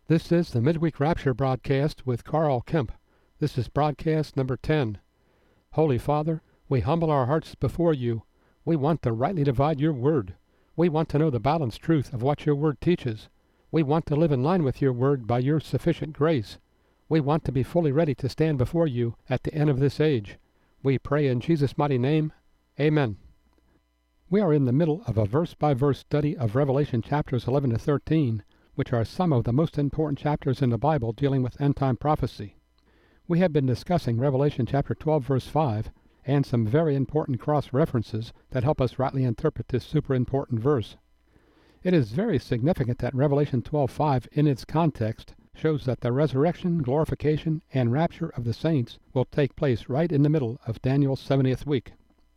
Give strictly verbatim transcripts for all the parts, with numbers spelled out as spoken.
This is the Midweek Rapture broadcast with Carl Kemp. This is broadcast number ten. Holy Father, we humble our hearts before you. We want to rightly divide your word. We want to know the balanced truth of what your word teaches. We want to live in line with your word by your sufficient grace. We want to be fully ready to stand before you at the end of this age. We pray in Jesus' mighty name. Amen. We are in the middle of a verse-by-verse study of Revelation chapters eleven to thirteen, which are some of the most important chapters in the Bible dealing with end-time prophecy. We have been discussing Revelation chapter twelve, verse five, and some very important cross-references that help us rightly interpret this super important verse. It is very significant that Revelation twelve five, in its context, shows that the resurrection, glorification, and rapture of the saints will take place right in the middle of Daniel's seventieth week.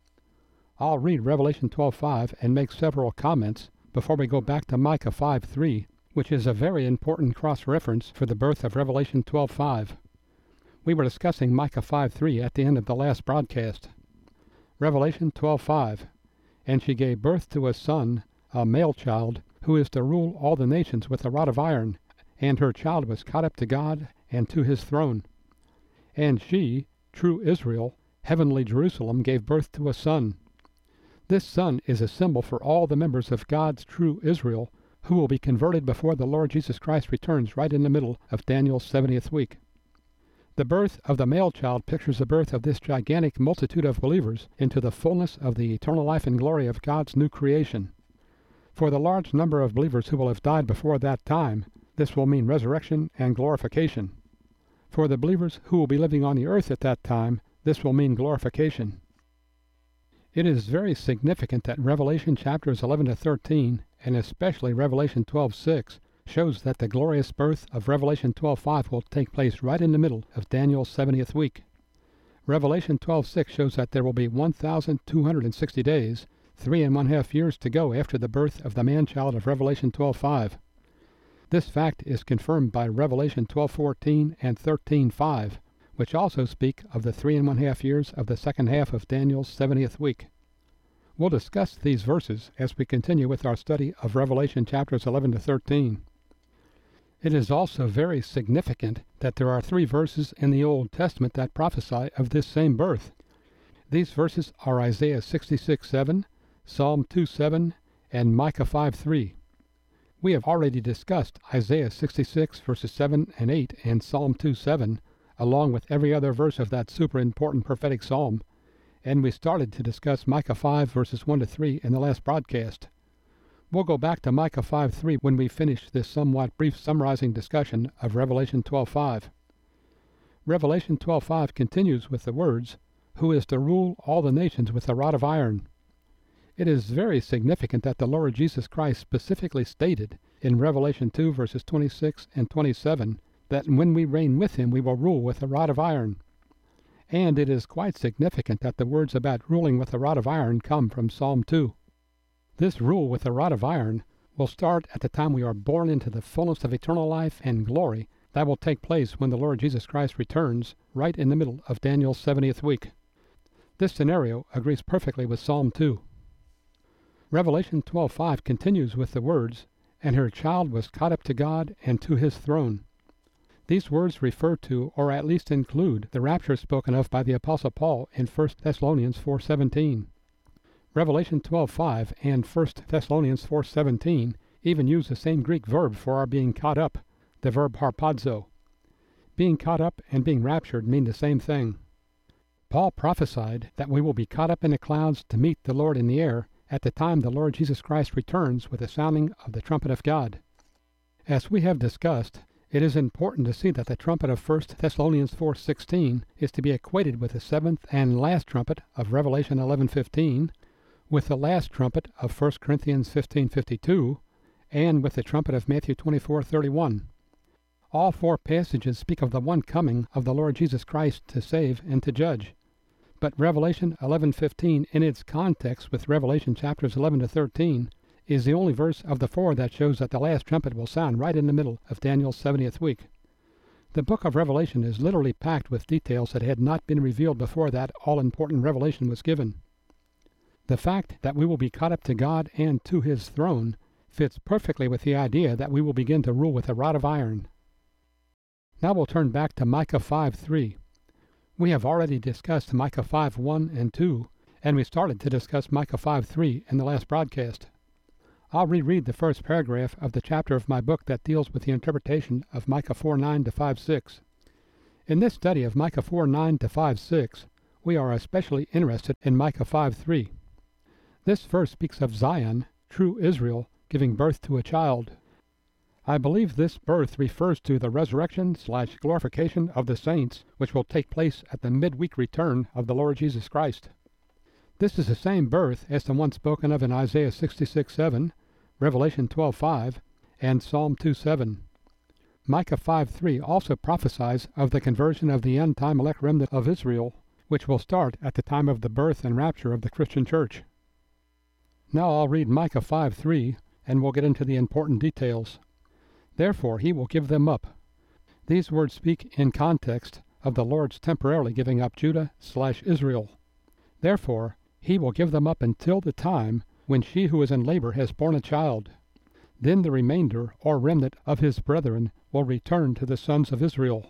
I'll read Revelation twelve five and make several comments before we go back to Micah five three, which is a very important cross-reference for the birth of Revelation twelve five. We were discussing Micah five three at the end of the last broadcast. Revelation twelve five, And she gave birth to a son, a male child, who is to rule all the nations with a rod of iron, and her child was caught up to God and to his throne. And she, true Israel, heavenly Jerusalem, gave birth to a son. This son is a symbol for all the members of God's true Israel, who will be converted before the Lord Jesus Christ returns right in the middle of Daniel's seventieth week. The birth of the male child pictures the birth of this gigantic multitude of believers into the fullness of the eternal life and glory of God's new creation. For the large number of believers who will have died before that time, this will mean resurrection and glorification. For the believers who will be living on the earth at that time, this will mean glorification. It is very significant that Revelation chapters eleven to thirteen, and especially Revelation twelve six, shows that the glorious birth of Revelation twelve five will take place right in the middle of Daniel's seventieth week. Revelation twelve six shows that there will be one thousand two hundred sixty days, three and one half years to go after the birth of the man-child of Revelation twelve five. This fact is confirmed by Revelation twelve fourteen and thirteen five, which also speak of the three and one half years of the second half of Daniel's seventieth week. We'll discuss these verses as we continue with our study of Revelation chapters eleven to thirteen. It is also very significant that there are three verses in the Old Testament that prophesy of this same birth. These verses are Isaiah sixty-six seven, Psalm two seven, and Micah five three. We have already discussed Isaiah sixty-six verses seven and eight and Psalm two seven, along with every other verse of that super important prophetic psalm, and we started to discuss Micah five verses one to three in the last broadcast. We'll go back to Micah five three when we finish this somewhat brief summarizing discussion of Revelation twelve five. Revelation twelve five continues with the words, Who is to rule all the nations with a rod of iron. It is very significant that the Lord Jesus Christ specifically stated in Revelation two verses twenty-six and twenty-seven that when we reign with him we will rule with a rod of iron. And it is quite significant that the words about ruling with a rod of iron come from Psalm two. This rule with a rod of iron will start at the time we are born into the fullness of eternal life and glory that will take place when the Lord Jesus Christ returns right in the middle of Daniel's seventieth week. This scenario agrees perfectly with Psalm two. Revelation twelve five continues with the words, And her child was caught up to God and to his throne. These words refer to, or at least include, the rapture spoken of by the Apostle Paul in First Thessalonians four seventeen. Revelation twelve five and First Thessalonians four seventeen even use the same Greek verb for our being caught up, the verb harpazo. Being caught up and being raptured mean the same thing. Paul prophesied that we will be caught up in the clouds to meet the Lord in the air at the time the Lord Jesus Christ returns with the sounding of the trumpet of God. As we have discussed, it is important to see that the trumpet of First Thessalonians four sixteen is to be equated with the seventh and last trumpet of Revelation eleven fifteen, with the last trumpet of First Corinthians fifteen fifty-two, and with the trumpet of Matthew twenty-four thirty-one. All four passages speak of the one coming of the Lord Jesus Christ to save and to judge. But Revelation eleven fifteen, in its context with Revelation chapters eleven to thirteen, is the only verse of the four that shows that the last trumpet will sound right in the middle of Daniel's seventieth week. The book of Revelation is literally packed with details that had not been revealed before that all-important revelation was given. The fact that we will be caught up to God and to his throne fits perfectly with the idea that we will begin to rule with a rod of iron, Now we'll turn back to Micah five three. We have already discussed Micah five one and two, and we started to discuss Micah five three in the last broadcast. I'll reread the first paragraph of the chapter of my book that deals with the interpretation of Micah four nine to five six. In this study of Micah four nine to five six, we are especially interested in Micah five three. This verse speaks of Zion, true Israel, giving birth to a child. I believe this birth refers to the resurrection slash glorification of the saints, which will take place at the midweek return of the Lord Jesus Christ. This is the same birth as the one spoken of in Isaiah sixty-six seven, Revelation twelve five, and Psalm two seven. Micah five three also prophesies of the conversion of the end-time elect remnant of Israel, which will start at the time of the birth and rapture of the Christian church. Now I'll read Micah five three, and we'll get into the important details. Therefore he will give them up. These words speak in context of the Lord's temporarily giving up Judah slash Israel. Therefore he will give them up until the time when she who is in labor has borne a child. Then the remainder, or remnant, of his brethren will return to the sons of Israel.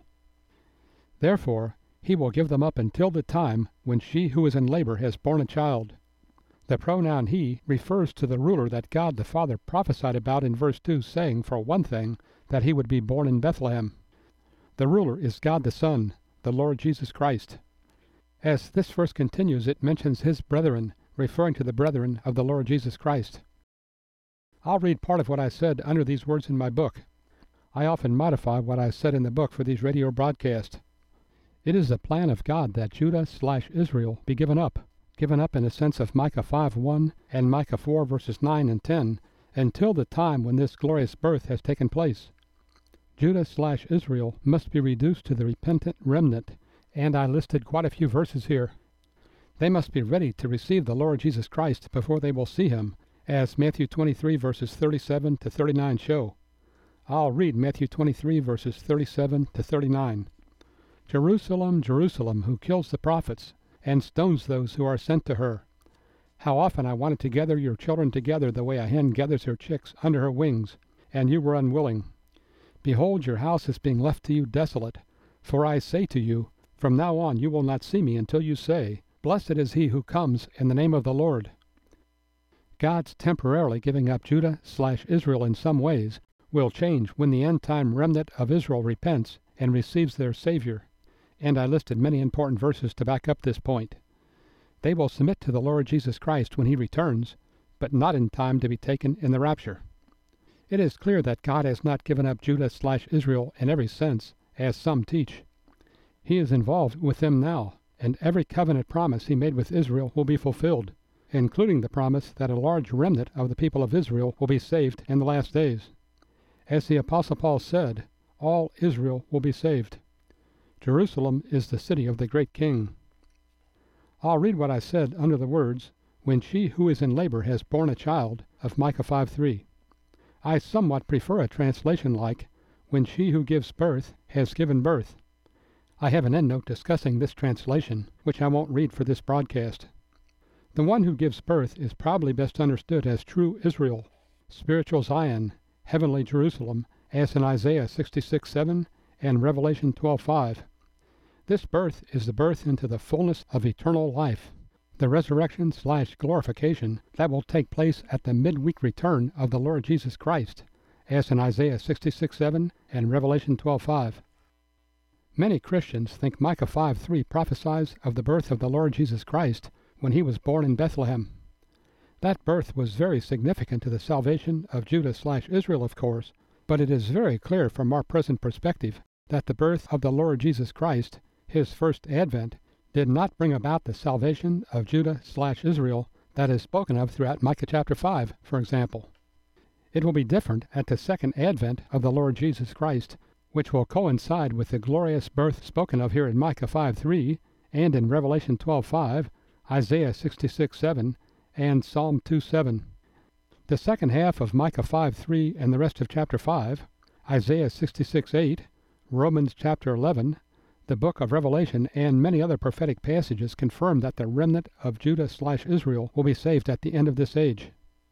Therefore he will give them up until the time when she who is in labor has borne a child. The pronoun he refers to the ruler that God the Father prophesied about in verse two, saying, for one thing, that he would be born in Bethlehem. The ruler is God the Son, the Lord Jesus Christ. As this verse continues, it mentions his brethren, referring to the brethren of the Lord Jesus Christ. I'll read part of what I said under these words in my book. I often modify what I said in the book for these radio broadcasts. It is the plan of God that Judah slash Israel be given up. given up in the sense of Micah five one and Micah four verses nine and ten, until the time when this glorious birth has taken place. Judah slash Israel must be reduced to the repentant remnant, and I listed quite a few verses here. They must be ready to receive the Lord Jesus Christ before they will see him, as Matthew twenty-three verses thirty-seven to thirty-nine show. I'll read Matthew twenty-three verses thirty-seven to thirty-nine. Jerusalem, Jerusalem, who kills the prophets, and stones those who are sent to her. How often I wanted to gather your children together the way a hen gathers her chicks under her wings, and you were unwilling. Behold, your house is being left to you desolate. For I say to you, from now on you will not see me until you say, Blessed is he who comes in the name of the Lord. God's temporarily giving up Judah slash Israel in some ways will change when the end-time remnant of Israel repents and receives their Savior. And I listed many important verses to back up this point. They will submit to the Lord Jesus Christ when he returns, but not in time to be taken in the rapture. It is clear that God has not given up Judah slash Israel in every sense, as some teach. He is involved with them now, and every covenant promise he made with Israel will be fulfilled, including the promise that a large remnant of the people of Israel will be saved in the last days. As the Apostle Paul said, all Israel will be saved. Jerusalem is the city of the great king. I'll read what I said under the words, when she who is in labor has borne a child, of Micah five three. I somewhat prefer a translation like, when she who gives birth has given birth. I have an endnote discussing this translation, which I won't read for this broadcast. The one who gives birth is probably best understood as true Israel, spiritual Zion, heavenly Jerusalem, as in Isaiah sixty-six seven and Revelation twelve five. This birth is the birth into the fullness of eternal life, the resurrection slash glorification that will take place at the midweek return of the Lord Jesus Christ, as in Isaiah sixty-six seven and Revelation twelve five. Many Christians think Micah five three prophesies of the birth of the Lord Jesus Christ when he was born in Bethlehem. That birth was very significant to the salvation of Judah slash Israel, of course, but it is very clear from our present perspective that the birth of the Lord Jesus Christ, his first advent, did not bring about the salvation of Judah slash Israel that is spoken of throughout Micah chapter five, for example. It will be different at the second advent of the Lord Jesus Christ, which will coincide with the glorious birth spoken of here in Micah five three and in Revelation twelve five, Isaiah sixty-six seven, and Psalm two seven. The second half of Micah five three and the rest of chapter five, Isaiah sixty-six eight, Romans chapter eleven, the book of Revelation, and many other prophetic passages confirm that the remnant of Judah slash Israel will be saved at the end of this age.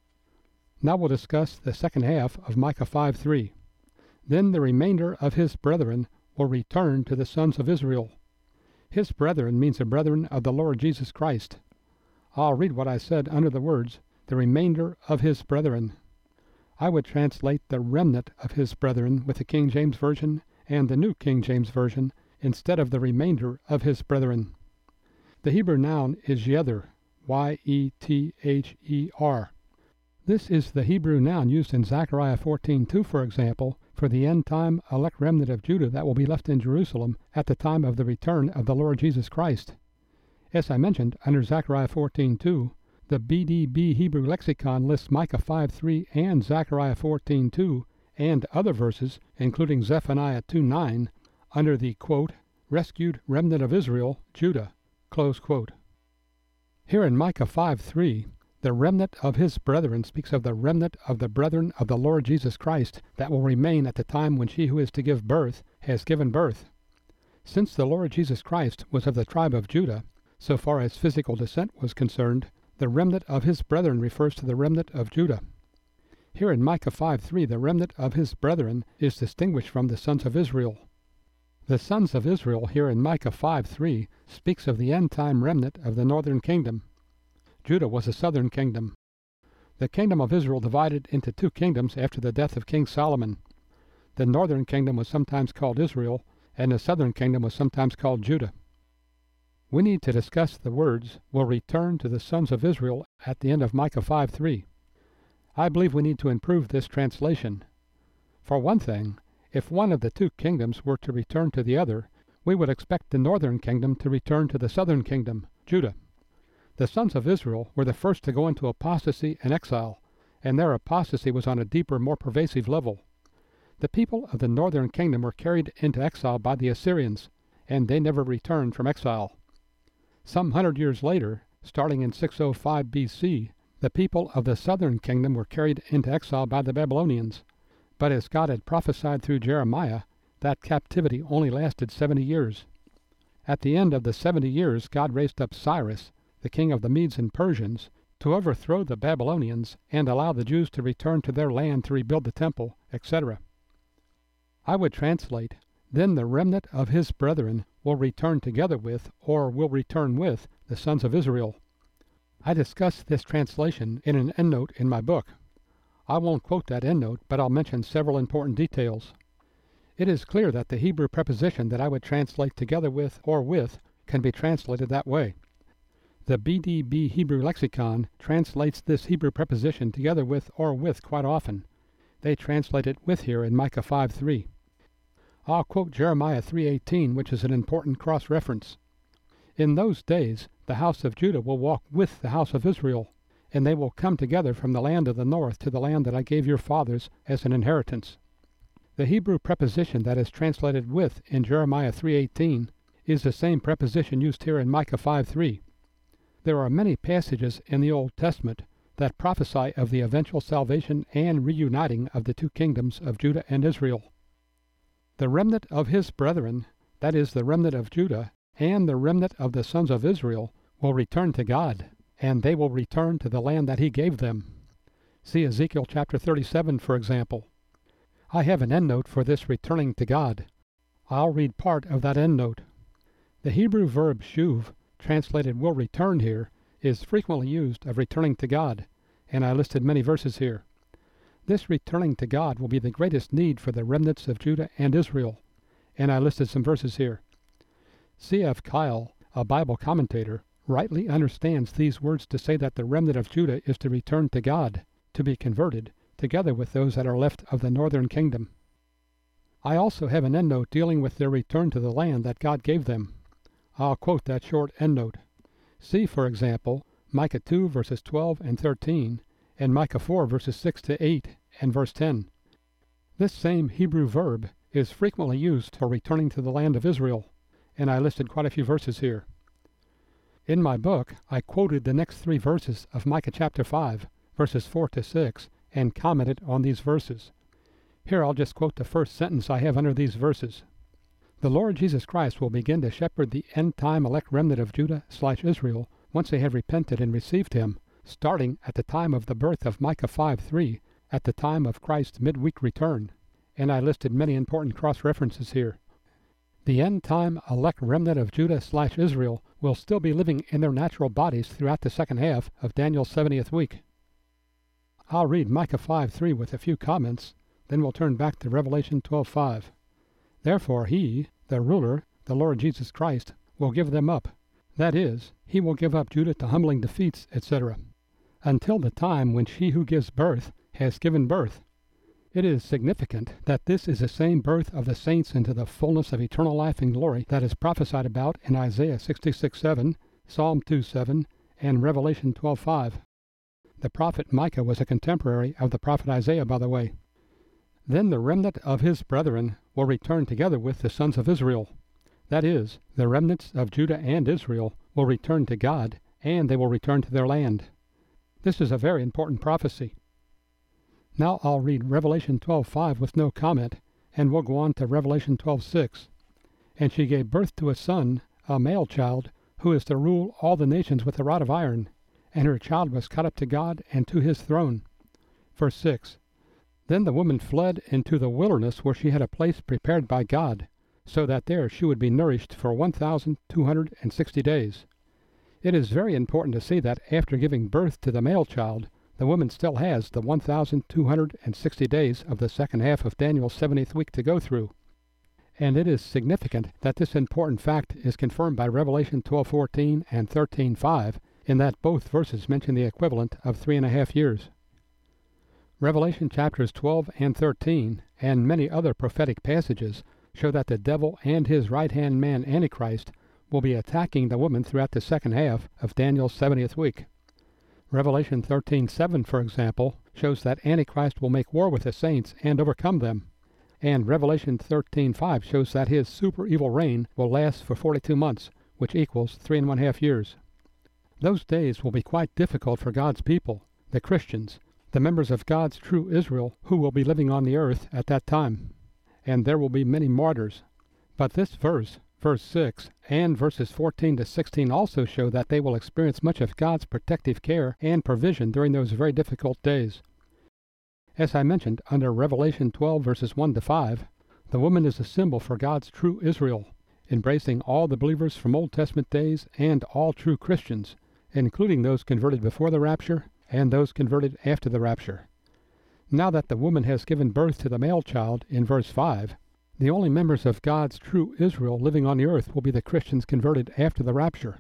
Now we'll discuss the second half of Micah five three. Then the remainder of his brethren will return to the sons of Israel. His brethren means the brethren of the Lord Jesus Christ. I'll read what I said under the words, the remainder of his brethren. I would translate the remnant of his brethren with the King James Version and the New King James Version instead of the remainder of his brethren. The Hebrew noun is yether, Y E T H E R. This is the Hebrew noun used in Zechariah fourteen two, for example, for the end-time elect remnant of Judah that will be left in Jerusalem at the time of the return of the Lord Jesus Christ. As I mentioned, under Zechariah fourteen two, the B D B Hebrew Lexicon lists Micah five three and Zechariah fourteen two and other verses, including Zephaniah two nine, under the, quote, rescued remnant of Israel, Judah, close quote. Here in Micah five three, the remnant of his brethren speaks of the remnant of the brethren of the Lord Jesus Christ that will remain at the time when she who is to give birth has given birth. Since the Lord Jesus Christ was of the tribe of Judah, so far as physical descent was concerned, the remnant of his brethren refers to the remnant of Judah. Here in Micah five three, the remnant of his brethren is distinguished from the sons of Israel. The sons of Israel here in Micah five three speaks of the end-time remnant of the northern kingdom. Judah was a southern kingdom. The kingdom of Israel divided into two kingdoms after the death of King Solomon. The northern kingdom was sometimes called Israel, and the southern kingdom was sometimes called Judah. We need to discuss the words, will return to the sons of Israel at the end of Micah five three. I believe we need to improve this translation. For one thing, if one of the two kingdoms were to return to the other, we would expect the northern kingdom to return to the southern kingdom, Judah. The sons of Israel were the first to go into apostasy and exile, and their apostasy was on a deeper, more pervasive level. The people of the northern kingdom were carried into exile by the Assyrians, and they never returned from exile. Some hundred years later, starting in six oh five B C, the people of the southern kingdom were carried into exile by the Babylonians. But as God had prophesied through Jeremiah, that captivity only lasted seventy years. At the end of the seventy years, God raised up Cyrus, the king of the Medes and Persians, to overthrow the Babylonians and allow the Jews to return to their land to rebuild the temple, et cetera. I would translate, then the remnant of his brethren will return together with, or will return with, the sons of Israel. I discussed this translation in an endnote in my book. I won't quote that endnote, but I'll mention several important details. It is clear that the Hebrew preposition that I would translate together with or with can be translated that way. The B D B Hebrew Lexicon translates this Hebrew preposition together with or with quite often. They translate it with here in Micah five three. I'll quote Jeremiah three eighteen, which is an important cross-reference. In those days, the house of Judah will walk with the house of Israel, and they will come together from the land of the north to the land that I gave your fathers as an inheritance. The Hebrew preposition that is translated with in Jeremiah three eighteen is the same preposition used here in Micah five three. There are many passages in the Old Testament that prophesy of the eventual salvation and reuniting of the two kingdoms of Judah and Israel. The remnant of his brethren, that is, the remnant of Judah, and the remnant of the sons of Israel, will return to God, and they will return to the land that he gave them. See Ezekiel chapter thirty-seven, for example. I have an endnote for this returning to God. I'll read part of that endnote. The Hebrew verb shuv, translated will return here, is frequently used of returning to God, and I listed many verses here. This returning to God will be the greatest need for the remnants of Judah and Israel, and I listed some verses here. C F Kyle, a Bible commentator, rightly understands these words to say that the remnant of Judah is to return to God, to be converted, together with those that are left of the northern kingdom. I also have an endnote dealing with their return to the land that God gave them. I'll quote that short endnote. See, for example, Micah two verses twelve and thirteen, and Micah four verses six to eight and verse ten. This same Hebrew verb is frequently used for returning to the land of Israel, and I listed quite a few verses here. In my book, I quoted the next three verses of Micah chapter five, verses four to six, and commented on these verses. Here I'll just quote the first sentence I have under these verses. The Lord Jesus Christ will begin to shepherd the end-time elect remnant of Judah slash Israel once they have repented and received him, starting at the time of the birth of Micah five three, at the time of Christ's midweek return. And I listed many important cross-references here. The end-time elect remnant of Judah slash Israel will still be living in their natural bodies throughout the second half of Daniel's seventieth week. I'll read Micah five three with a few comments, then we'll turn back to Revelation twelve five. Therefore he, the ruler, the Lord Jesus Christ, will give them up. That is, he will give up Judah to humbling defeats, et cetera, until the time when she who gives birth has given birth. It is significant that this is the same birth of the saints into the fullness of eternal life and glory that is prophesied about in Isaiah sixty-six seven, Psalm two seven, and Revelation twelve five. The prophet Micah was a contemporary of the prophet Isaiah, by the way. Then the remnant of his brethren will return together with the sons of Israel. That is, the remnants of Judah and Israel will return to God, and they will return to their land. This is a very important prophecy. Now I'll read Revelation twelve five with no comment, and we'll go on to Revelation twelve six. And she gave birth to a son, a male child, who is to rule all the nations with a rod of iron, and her child was caught up to God and to his throne. Verse six. Then the woman fled into the wilderness where she had a place prepared by God, so that there she would be nourished for one thousand two hundred sixty days. It is very important to see that after giving birth to the male child, the woman still has the one thousand two hundred sixty days of the second half of Daniel's seventieth week to go through. And it is significant that this important fact is confirmed by Revelation twelve fourteen and thirteen five, in that both verses mention the equivalent of three and a half years. Revelation chapters twelve and thirteen, and many other prophetic passages, show that the devil and his right-hand man Antichrist will be attacking the woman throughout the second half of Daniel's seventieth week. Revelation thirteen seven, for example, shows that Antichrist will make war with the saints and overcome them. And Revelation thirteen five shows that his super evil reign will last for forty-two months, which equals three and one half years. Those days will be quite difficult for God's people, the Christians, the members of God's true Israel who will be living on the earth at that time. And there will be many martyrs. But this verse, verse six, and verses fourteen to sixteen also show that they will experience much of God's protective care and provision during those very difficult days. As I mentioned, under Revelation twelve, verses one to five, the woman is a symbol for God's true Israel, embracing all the believers from Old Testament days and all true Christians, including those converted before the rapture and those converted after the rapture. Now that the woman has given birth to the male child in verse five, the only members of God's true Israel living on the earth will be the Christians converted after the rapture.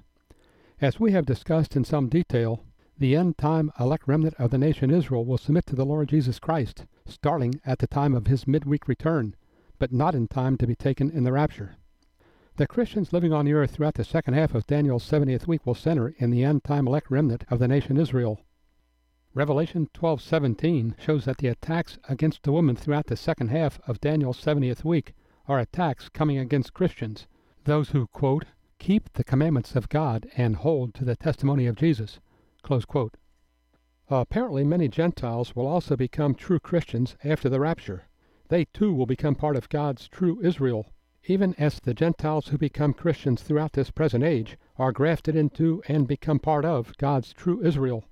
As we have discussed in some detail, the end-time elect remnant of the nation Israel will submit to the Lord Jesus Christ, starting at the time of his midweek return, but not in time to be taken in the rapture. The Christians living on the earth throughout the second half of Daniel's seventieth week will center in the end-time elect remnant of the nation Israel. Revelation twelve seventeen shows that the attacks against the woman throughout the second half of Daniel's seventieth week are attacks coming against Christians, those who, quote, keep the commandments of God and hold to the testimony of Jesus, close quote. Uh, apparently many Gentiles will also become true Christians after the rapture. They too will become part of God's true Israel, even as the Gentiles who become Christians throughout this present age are grafted into and become part of God's true Israel.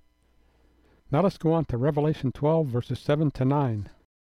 Now let's go on to Revelation twelve, verses seven to nine.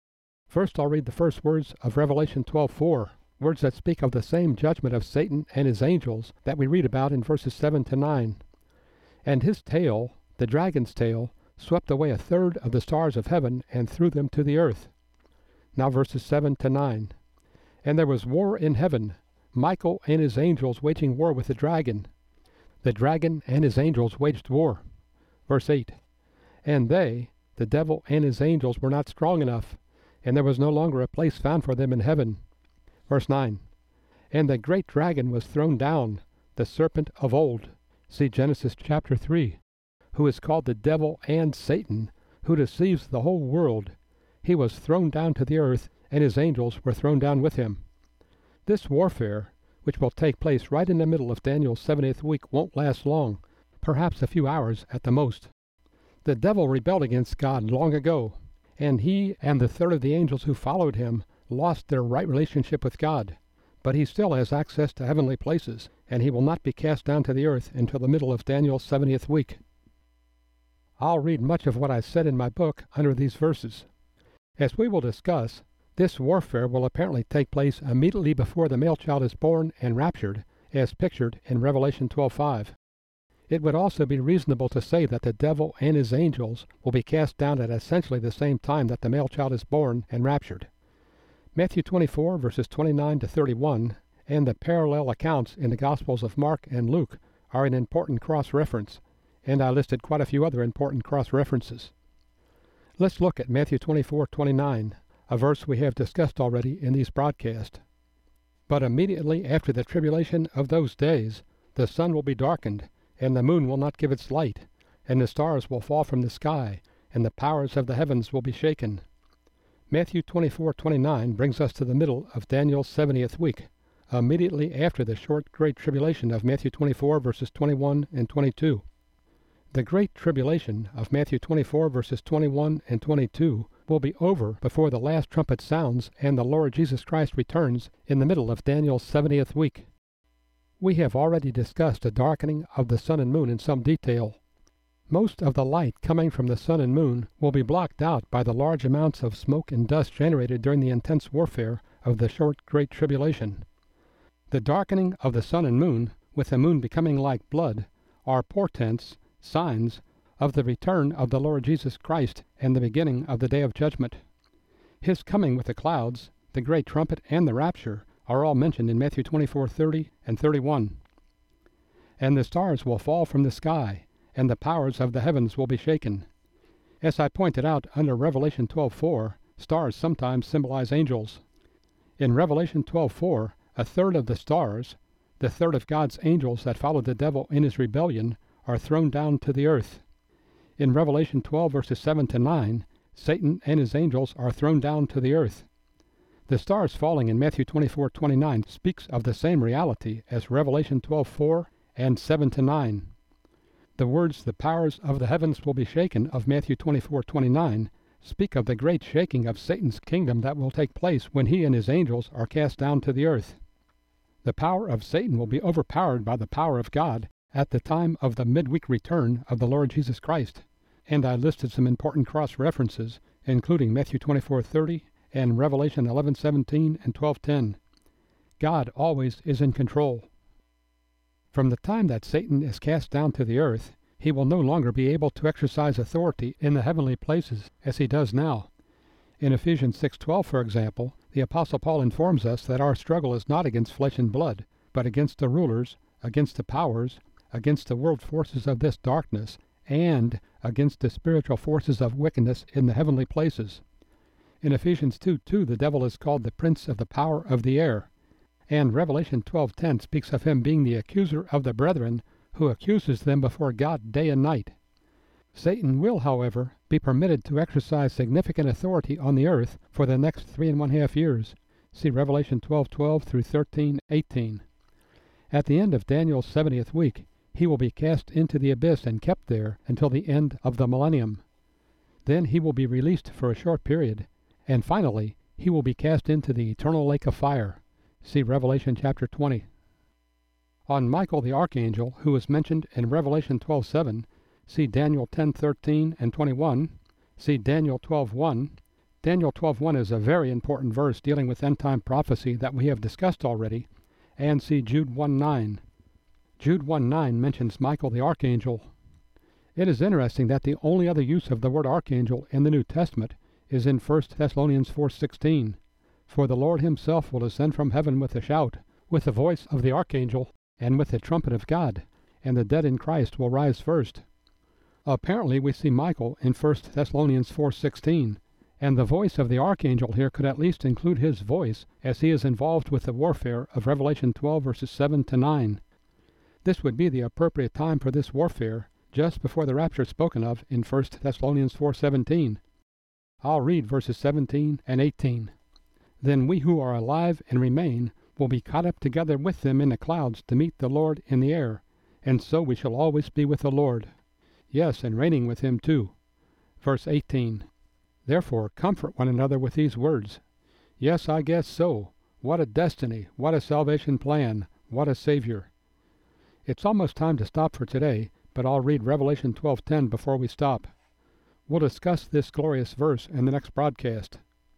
First I'll read the first words of Revelation twelve four, words that speak of the same judgment of Satan and his angels that we read about in verses seven to nine. And his tail, the dragon's tail, swept away a third of the stars of heaven and threw them to the earth. Now verses seven to nine. And there was war in heaven, Michael and his angels waging war with the dragon. The dragon and his angels waged war. Verse eight. And they, the devil and his angels, were not strong enough, and there was no longer a place found for them in heaven. Verse nine. And the great dragon was thrown down, the serpent of old, see Genesis chapter three, who is called the devil and Satan, who deceives the whole world. He was thrown down to the earth, and his angels were thrown down with him. This warfare, which will take place right in the middle of Daniel's seventieth week, won't last long, perhaps a few hours at the most. The devil rebelled against God long ago, and he and the third of the angels who followed him lost their right relationship with God. But he still has access to heavenly places, and he will not be cast down to the earth until the middle of Daniel's seventieth week. I'll read much of what I said in my book under these verses. As we will discuss, This warfare will apparently take place immediately before the male child is born and raptured, as pictured in Revelation twelve five. It would also be reasonable to say that the devil and his angels will be cast down at essentially the same time that the male child is born and raptured. Matthew twenty-four, verses twenty-nine to thirty-one, and the parallel accounts in the Gospels of Mark and Luke are an important cross-reference, and I listed quite a few other important cross-references. Let's look at Matthew twenty-four twenty-nine, a verse we have discussed already in these broadcasts. But immediately after the tribulation of those days, the sun will be darkened, and the moon will not give its light, and the stars will fall from the sky, and the powers of the heavens will be shaken. Matthew twenty-four twenty-nine brings us to the middle of Daniel's seventieth week, immediately after the short Great Tribulation of Matthew twenty-four verses twenty-one and twenty-two. The Great Tribulation of Matthew twenty-four verses twenty-one and twenty-two will be over before the last trumpet sounds and the Lord Jesus Christ returns in the middle of Daniel's seventieth week. We have already discussed the darkening of the sun and moon in some detail. Most of the light coming from the sun and moon will be blocked out by the large amounts of smoke and dust generated during the intense warfare of the short Great Tribulation. The darkening of the sun and moon, with the moon becoming like blood, are portents, signs, of the return of the Lord Jesus Christ and the beginning of the day of judgment. His coming with the clouds, the great trumpet, and the rapture are all mentioned in Matthew twenty-four thirty and thirty-one. And the stars will fall from the sky, and the powers of the heavens will be shaken. As I pointed out under Revelation twelve four, stars sometimes symbolize angels. In Revelation twelve four, a third of the stars, the third of God's angels that followed the devil in his rebellion, are thrown down to the earth. In Revelation twelve verses seven to nine, Satan and his angels are thrown down to the earth. The stars falling in Matthew twenty-four twenty-nine speaks of the same reality as Revelation twelve four and seven to nine. The words, "the powers of the heavens will be shaken," of Matthew twenty-four twenty-nine speak of the great shaking of Satan's kingdom that will take place when he and his angels are cast down to the earth. The power of Satan will be overpowered by the power of God at the time of the midweek return of the Lord Jesus Christ, and I listed some important cross-references, including Matthew twenty-four thirty and Revelation eleven seventeen and twelve ten. God always is in control. From the time that Satan is cast down to the earth, he will no longer be able to exercise authority in the heavenly places as he does now. In Ephesians six twelve, for example, the Apostle Paul informs us that our struggle is not against flesh and blood, but against the rulers, against the powers, against the world forces of this darkness, and against the spiritual forces of wickedness in the heavenly places. In Ephesians two two, the devil is called the prince of the power of the air, and Revelation twelve ten speaks of him being the accuser of the brethren, who accuses them before God day and night. Satan will, however, be permitted to exercise significant authority on the earth for the next three and one half years. See Revelation twelve twelve through thirteen eighteen. At the end of Daniel's seventieth week, he will be cast into the abyss and kept there until the end of the millennium. Then he will be released for a short period, and finally he will be cast into the eternal lake of fire. See Revelation chapter twenty. On Michael the archangel, who is mentioned in Revelation twelve seven, see Daniel ten thirteen and twenty-one, see Daniel twelve one. Daniel twelve one is a very important verse dealing with end-time prophecy that we have discussed already, and see Jude one nine. Jude one nine mentions Michael the archangel. It is interesting that the only other use of the word archangel in the New Testament is in First Thessalonians four sixteen. For the Lord himself will descend from heaven with a shout, with the voice of the archangel, and with the trumpet of God, and the dead in Christ will rise first. Apparently we see Michael in First Thessalonians four sixteen, and the voice of the archangel here could at least include his voice, as he is involved with the warfare of Revelation twelve verses seven to nine. This would be the appropriate time for this warfare, just before the rapture spoken of in First Thessalonians four seventeen. I'll read verses seventeen and eighteen. Then we who are alive and remain will be caught up together with them in the clouds to meet the Lord in the air, and so we shall always be with the Lord. Yes, and reigning with him too. Verse eighteen. Therefore comfort one another with these words. Yes, I guess so. What a destiny, what a salvation plan, what a Savior. It's almost time to stop for today, but I'll read Revelation twelve ten before we stop. We'll discuss this glorious verse in the next broadcast.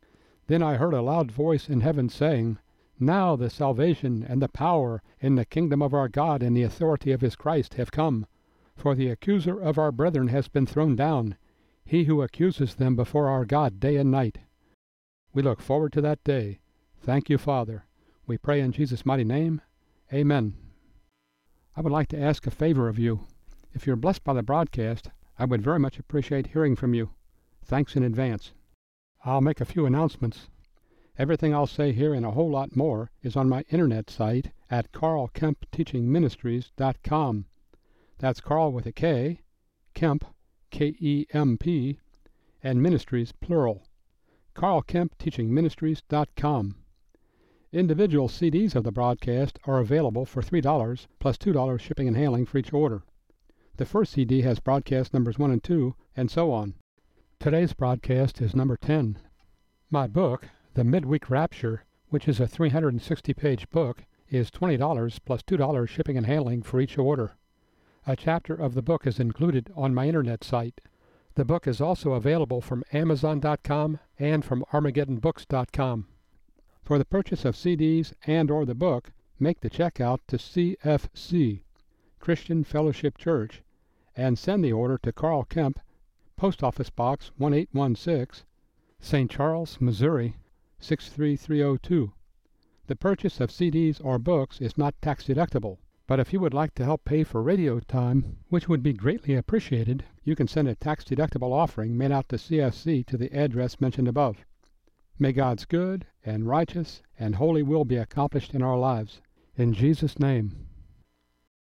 Then I heard a loud voice in heaven saying, Now the salvation and the power in the kingdom of our God and the authority of his Christ have come. For the accuser of our brethren has been thrown down, he who accuses them before our God day and night. We look forward to that day. Thank you, Father. We pray in Jesus' mighty name. Amen. I would like to ask a favor of you. If you're blessed by the broadcast, I would very much appreciate hearing from you. Thanks in advance. I'll make a few announcements. Everything I'll say here and a whole lot more is on my internet site at carl kemp teaching ministries dot com. That's Carl with a K, Kemp, K E M P, and Ministries, plural. carl kemp teaching ministries dot com. Individual C Ds of the broadcast are available for three dollars plus two dollars shipping and handling for each order. The first C D has broadcast numbers one and two, and so on. Today's broadcast is number ten. My book, The Midweek Rapture, which is a three hundred sixty page book, is twenty dollars plus two dollars shipping and handling for each order. A chapter of the book is included on my internet site. The book is also available from amazon dot com and from armageddon books dot com. For the purchase of C Ds and or the book, make the check out to C F C, Christian Fellowship Church, and send the order to Carl Kemp, Post Office Box one eight one six, Saint Charles, Missouri six three three oh two. The purchase of C Ds or books is not tax deductible, but if you would like to help pay for radio time, which would be greatly appreciated, you can send a tax deductible offering made out to C F C to the address mentioned above. May God's good and righteous and holy will be accomplished in our lives. In Jesus' name.